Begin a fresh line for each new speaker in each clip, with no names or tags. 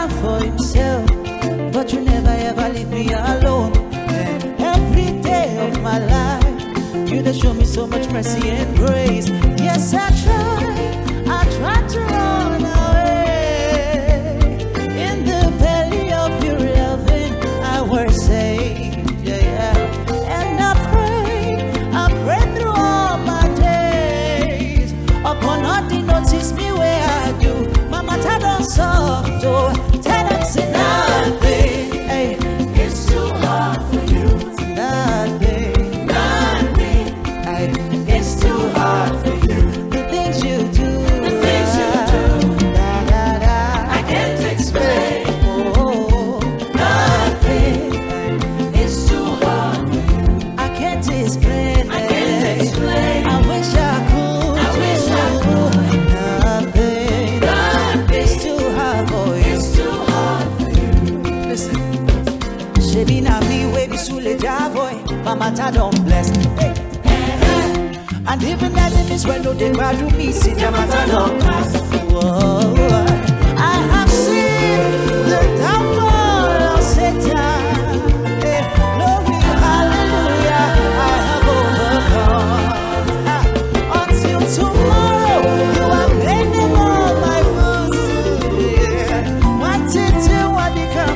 man for himself, but you never ever leave me alone. And every day of my life, you just show me so much mercy and grace. Yes, I tried to run away. In the belly of your loving, I was saved. Yeah. And I pray through all my days. Upon nothing, notice me where I do. Mama, I don't soft door. Tell them say nothing. Hey,
It's too hard for you.
nothing.
Nothing.
Hey,
It's too hard for you.
the things you do.
The things you do. I can't explain.
Oh,
Nothing. It's too hard for you.
I can't explain.
I can't explain.
I wish I could.
I wish I could.
Nothing.
Nothing.
It's too hard for you.
It's too hard for you.
Listen. Shebi na me wey be Sule boy. Mama ta don't bless. Hey. And even enemies when no they bad to me, see them at a don't pass. Whoa. I have seen the downfall of Satan. Hey, glory, hallelujah, I have overcome. Until tomorrow, you are bending all my boots. Yeah. Want it to what they come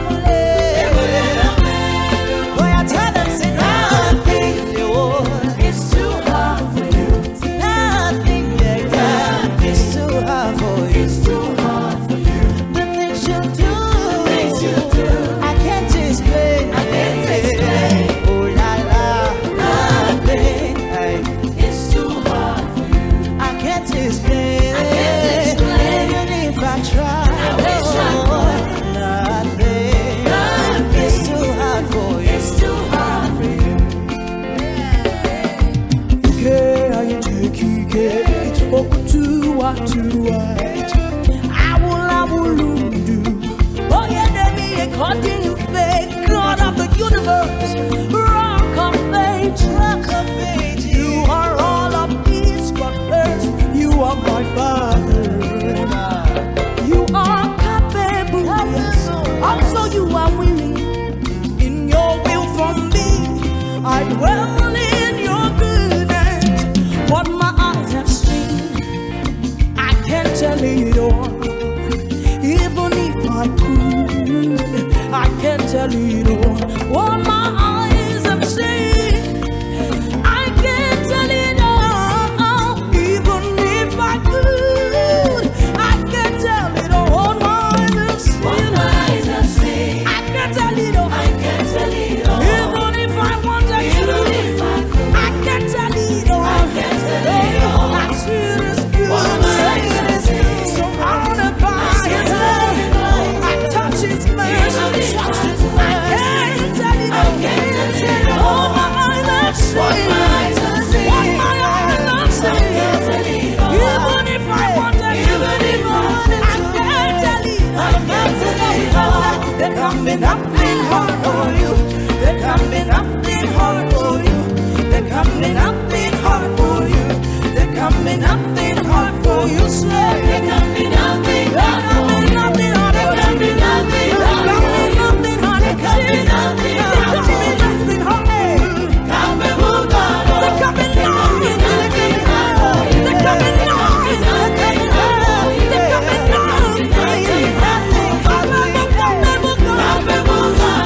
boy, I tell them, say nothing.
It's too hard for you.
Nothing, yeah. It's too hard for you.
It's too hard for you.
The things you do,
Things you do.
I can't explain.
I can't explain.
Oh la la,
Nothing.
Hey,
It's too hard for you.
I can't explain.
I can't explain.
Even if I try,
I wish I could.
nothing.
Nothing.
It's too hard for you.
It's too hard for you.
God of the universe, rock of ages, you are all of peace, but first you are my Father. You are capable, also you are willing. In your will for me, I dwell in your goodness. What my eyes have seen, I can't tell it all. Even if I could, I can't tell it all. What my eyes have seen, I can't tell it all. Even if I could, I can't tell it all. What my eyes have
What
seen,
my eyes have seen,
I can't tell it all.
I can't tell it all.
Even if I wanted
Even
to,
if I could,
I can't tell it all.
I can't tell it all.
I see this good,
What my eyes have seen,
surrounded by His love. I touch His mercy.
Even if I
I can't tell it all.
I can't tell it all.
What my eyes have
What
seen,
my eyes have seen,
what my eyes have
I can't tell
seen.
it all.
Even if I wanted to,
Even if I wanted
I can't tell it all.
I can't tell it all.
There can be nothing hard for you. There can be nothing hard for you. There can be nothing hard for you. There can be nothing hard for you. Say,
There can be nothing hard for you.
nothing hard
There
for
can
you.
be nothing hard for you.
Nothing hard.
There can be nothing hard for you.
Nothing hard.
Can be moved on.
There can be nothing.
Nothing hard for you.
There can be nothing.
Nothing hard for you.
There can be nothing.
Nothing hard for you. Can be moved on.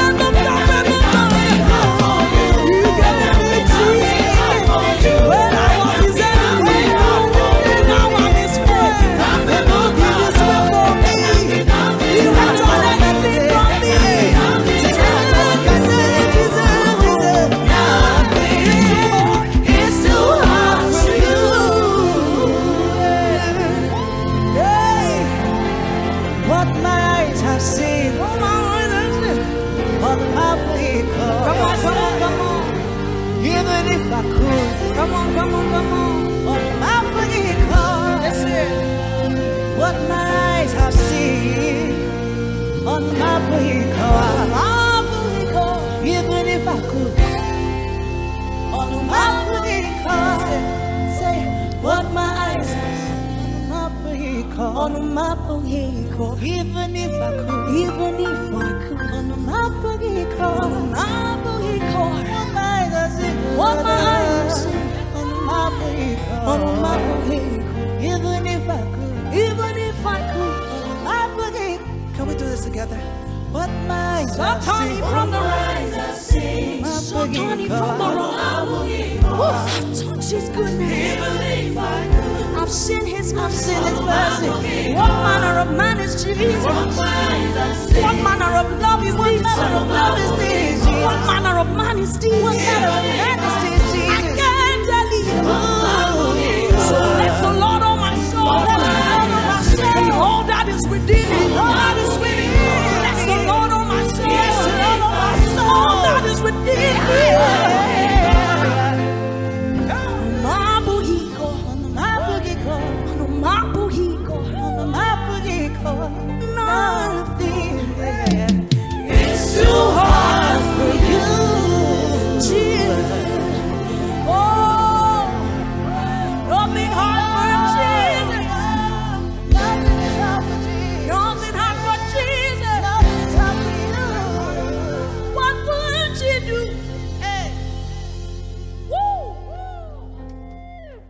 What my eyes have seen, what my will come on. Even if I could, come on. What my will come. What my eyes have seen, what my will come. Even if I could, what my will come. Say what my eyes have seen, what my will come. On the map of Hiko. Even if I could. Even if I could. On the map of Hiko. On the map of Hiko. What my eyes have seen. On the map of Hiko. On the map of Hiko. Even if I could. Even if I could. On the map of Hiko. Can we do this together? What my eyes have seen. From the rise of sin. So Tony from the wrong. I've touched his goodness. I've seen his mercy. What manner of man is Jesus? What manner of love is this? What manner of man is this? What manner of man is this? I can't tell you. So bless the Lord, oh my soul, and all that is within me. Bless the Lord, oh my soul, all that is within me.